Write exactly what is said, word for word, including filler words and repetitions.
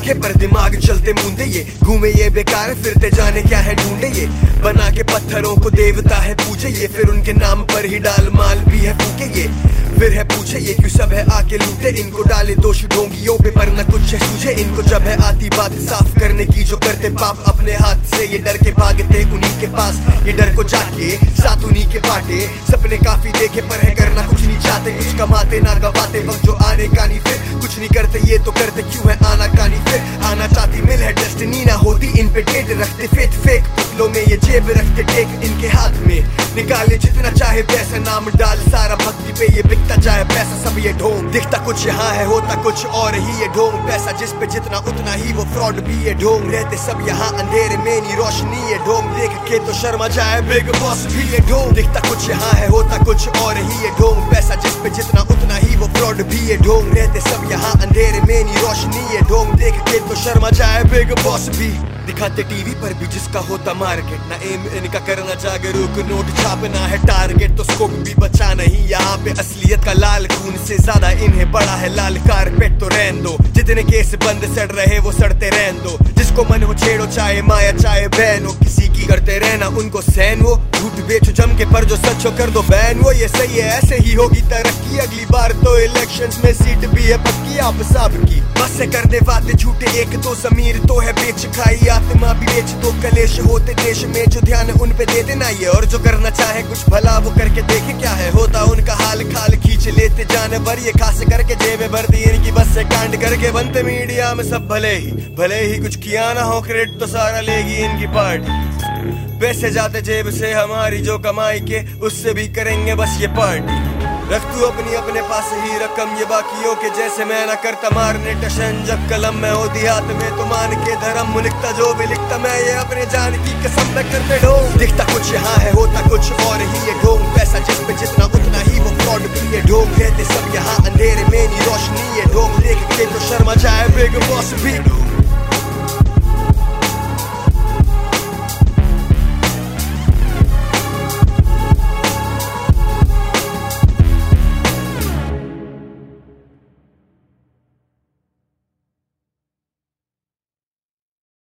आंखें पर दिमाग चलते मूंदे ये, घूमे ये बेकार फिरते जाने क्या है ढूंढे ये, बना के पत्थरों को देवता है पूछे ये, फिर उनके नाम पर ही डाल माल भी है फूके ये, फिर है पूछे ये क्यों सब है आके लूटे, इनको डाले दोष ढोंगियों पे पर न कुछ है सूझे इनको, जब है आती बात साफ करने की जो करते पाप अपने हाथ से ये डर के भागते उन्हीं के पास, ये डर को जाके साथ उन्हीं के बाटे, सपने काफी देखे पर है करना कुछ नहीं चाहते, कुछ कमाते ना गवाते वक्त जो आने का नहीं, फिर कुछ नहीं करते ये तो करते क्यों है आना का नहीं, फिर आना चाहती मिल है डेस्टिनी ना होती इन पे डेट रखते फेट फेक पुतलों में ये जेब रखते टेक इनके हाथ में, निकाले जितना चाहे पैसा नाम डाल सारा भक्ति पे ये बिकता जाए पैसा सब ये ढोंग, दिखता कुछ यहाँ है होता कुछ और ही ये ढोंग, पैसा जिस पे जितना उतना ही वो फ्रॉड भी ये ढोंग, रहते सब यहाँ अंधेरे में नहीं रोशनी ये ढोंग, देख के तो शर्मा जाए बिग बॉस भी ये ढोंग, दिखता कुछ यहाँ है होता कुछ और ही ये ढोंग, पैसा जिस पे जितना उतना ही वो फ्रॉड भी ये ढोंग, रहते सब यहाँ अंधेरे में नहीं रोशनी ये ढोंग, देख के तो शर्मा जाए बिग बॉस भी, दिखाते टीवी पर भी जिसका होता मार्केट, ना एम इनका करना जागरूक नोट छापना है टारगेट, तो स्कोप भी बचा नहीं यहाँ पे असलियत का लाल खून से ज्यादा इन्हें बड़ा है लाल कारपेट, तो रहन दो जितने केस बंद सड़ रहे वो सड़ते रहन दो, जिसको मन हो छेड़ो चाहे माया चाहे बहन हो, किसी की करते रहना उनको सहन वो, झूठ बेचो जम के पर जो सच हो कर दो बैन वो, ये सही है ऐसे ही होगी तरक्की, अगली बार तो इलेक्शंस में सीट भी है पक्की आप साहब की, बस से कर दे बातें झूठे एक तो जमीर तो है बेच खाई आत्मा भी बेच तो कलेश होते देश में, जो ध्यान उन पे दे देना ये, और जो करना चाहे कुछ भला वो करके देखे क्या है होता उनका हाल खाल खींच लेते जानवर ये, खास करके जेबें भर दी इनकी बस से कांड करके बनते मीडिया में सब भले ही भले ही कुछ किया ना हो क्रेडिट तो सारा लेगी इनकी पार्टी, पैसे जाते जेब से हमारी जो कमाई के उससे भी करेंगे बस ये पार्टी, रख तू अपनी अपने पास ही रकम ये बाकियों के जैसे मैं ना करता मारने टशन, जब कलम में होती हाथ में तो मान के धर्म लिखता जो भी लिखता मैं ये अपने जान की कसम मैं करते ढोंग, दिखता कुछ यहाँ है होता कुछ और ही ये ढोंग, पैसा जिस पे जितना उतना ही वो फ्रॉड भी ये ढोंग, रहते सब यहाँ अंधेरे में नहीं रोशनी ये ढोंग, देख के तो शर्मा जाए बिग बॉस भी।